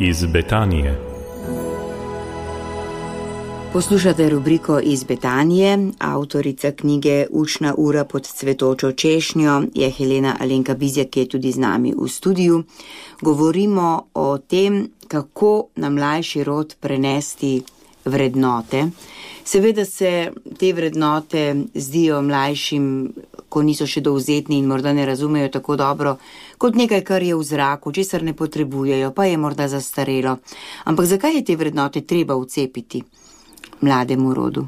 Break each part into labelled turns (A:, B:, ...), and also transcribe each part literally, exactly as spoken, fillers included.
A: iz Betanije.
B: Poslušate rubriko Iz Betanije. Avtorica knjige Učna ura pod cvetočo češnjo je Helena Alenka Bizjak, ki je tudi z nami v studiu. Govorimo o tem, kako na mlajši rod prenesti vrednote. Seveda se te vrednote zdijo mlajšim, ko niso še dovzetni in morda ne razumejo tako dobro, kot nekaj, kar je v zraku, česar ne potrebujejo, pa je morda zastarelo. Ampak zakaj je te vrednote treba vcepiti mlademu rodu?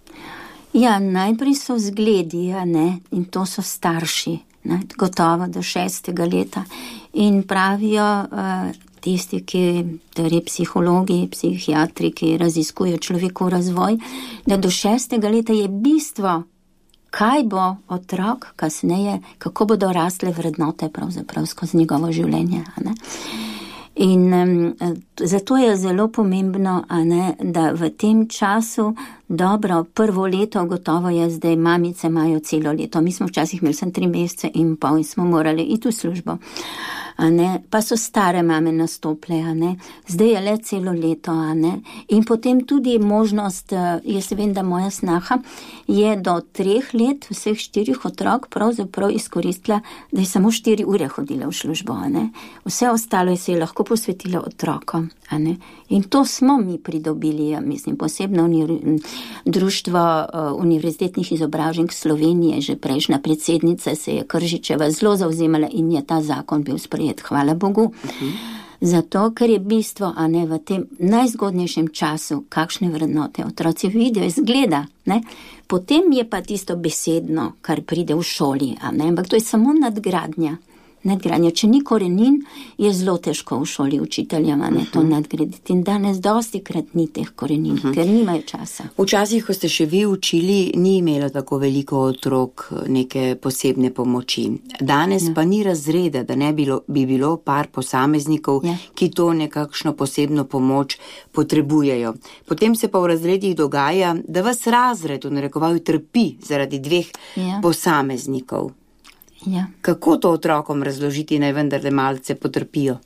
C: Ja, najprej so zgledi, ja, ne, in to so starši, ne, gotovo do šestega leta. In pravijo uh, tisti, ki, torej psihologi, psihiatri, ki raziskujejo človekov razvoj, da do šestega leta je bistvo, kaj bo otrok kasneje, kako bodo rastle vrednote pravzaprav skozi njegovo življenje, ne. In um, zato je zelo pomembno, a ne, da v tem času, dobro, prvo leto gotovo je zdaj, mamice imajo celo leto, mi smo včasih imeli sem tri mesece in pol in smo morali iti v službo, a ne, pa so stare mame nastople, a ne, zdaj je le celo leto, a ne, in potem tudi možnost, jaz vem, da moja snaha je do treh let vseh štirih otrok pravzaprav izkoristila, da je samo štiri ure hodila v službo, a ne, vse ostalo je se je lahko posvetila otrokom, a ne, in to smo mi pridobili, ja, mislim, posebno univ... Društvo uh, univerzitetnih izobraženj Slovenije, že prejšnja predsednica se je Kržičeva zelo zavzemala in je ta zakon bil sprejet, hvala Bogu. Uh-huh. Zato, ker je bistvo, a ne, v tem najzgodnejšem času, kakšne vrednote otroci vidijo, izgleda, ne. Potem je pa tisto besedno, kar pride v šoli, a ne, ampak to je samo nadgradnja. Nadgradnja. Če ni korenin, je zelo težko v šoli učiteljem, a ne, to uh-huh. nadgraditi. In danes dosti krat ni teh korenin, uh-huh. ker nimajo časa.
B: Včasih, ko ste še vi učili, ni imelo tako veliko otrok neke posebne pomoči. Danes ja. Pa ni razreda, da ne bilo, bi bilo par posameznikov, ja. Ki to nekakšno posebno pomoč potrebujejo. Potem se pa v razredih dogaja, da vas razred v narekovaju trpi zaradi dveh ja. Posameznikov.
C: Ja.
B: Kako to otrokom razložiti, naj vendar le malce potrpijo?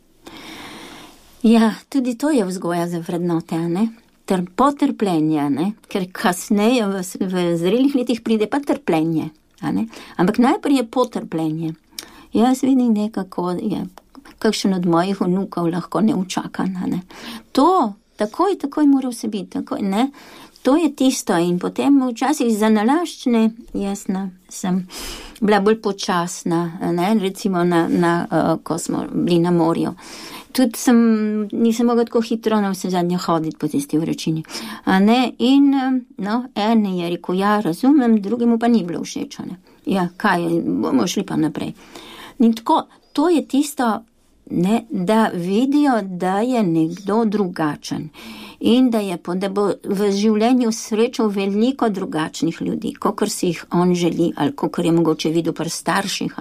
C: Ja, tudi to je vzgoja za vrednote, ne? Ter potrpljenje, ne? Ker kasneje v, v zrelih letih pride pa trpljenje, a ne? Ampak najprej je potrpljenje. Jaz vidim nekako, je, kakšen od mojih vnukov lahko ne učakan, a ne? To, takoj, takoj mora vse biti, takoj, ne? To je tisto in potem včasih za nalaščne, jasno, sem bila bolj počasna, ne, recimo na, na uh, ko smo bili na morju. Tudi sem, nisem mogla tako hitro na vse zadnje hoditi po tisti vročini. A ne, in no, en je rekel, ja, razumem, drugemu pa ni bilo všeč, ne. Ja, kaj, bomo šli pa naprej. In tako, to je tisto, ne, da vidijo, da je nekdo drugačen. In da je, da bo v življenju srečal veliko drugačnih ljudi, kakor si jih on želi, ali kakor je mogoče videl pri starših.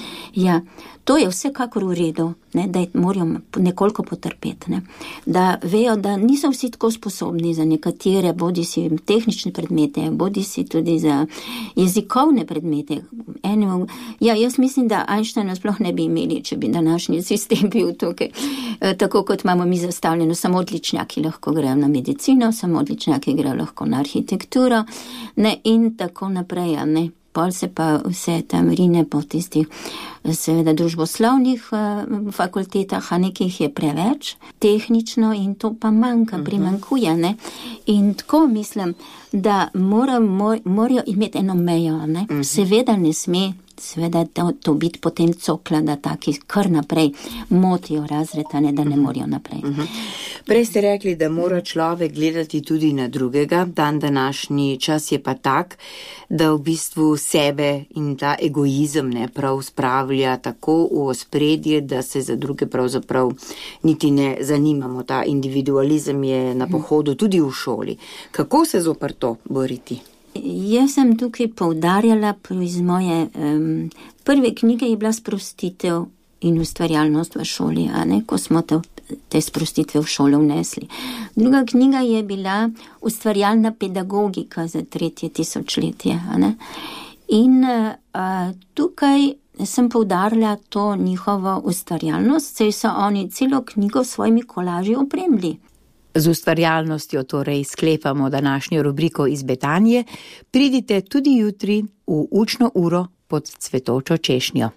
C: Ja, to je vsekakor v redu, ne, da morajo nekoliko potrpeti, ne, da vejo, da niso vsi tako sposobni za nekatere, bodi si tehnične predmete, bodi si tudi za jezikovne predmete. Eno, ja, jaz mislim, da Einsteina sploh ne bi imeli, če bi današnji sistem bil tukaj, tako kot imamo mi zastavljeno, samo odličnjaki lahko grejo na medicino, samo odličnjaki grejo lahko na arhitekturo, ne, in tako naprej, ne. Pol se pa vse tam rine po tistih, seveda, družboslovnih uh, fakultetah, a nekih je preveč tehnično in to pa manjka, primankuje, ne. In tako mislim, da morajo, morajo imeti eno mejo, ne. Seveda ne sme, seveda to, to biti potem cokla, da taki kar naprej motijo razredane, da ne morajo naprej.
B: Prej ste rekli, da mora človek gledati tudi na drugega, dan današnji čas je pa tak, da v bistvu sebe in ta egoizem ne prav spravlja tako v ospredje, da se za druge pravzaprav niti ne zanimamo. Ta individualizem je na pohodu tudi v šoli. Kako se zoper to boriti?
C: Jaz sem tukaj poudarjala iz moje um, prve knjige je bila sprostitev in ustvarjalnost v šoli, a ne, ko smo te, te sprostitve v šolo vnesli. Druga knjiga je bila ustvarjalna pedagogika za tretje tisočletje, a ne. In uh, tukaj sem poudarila to njihovo ustvarjalnost, saj so oni celo knjigo s svojimi kolaži opremili.
B: Z ustvarjalnostjo torej sklepamo današnjo rubriko iz Betanije. Pridite tudi jutri v učno uro pod cvetočo češnjo.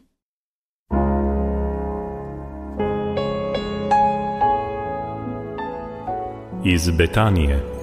A: Iz Betanije.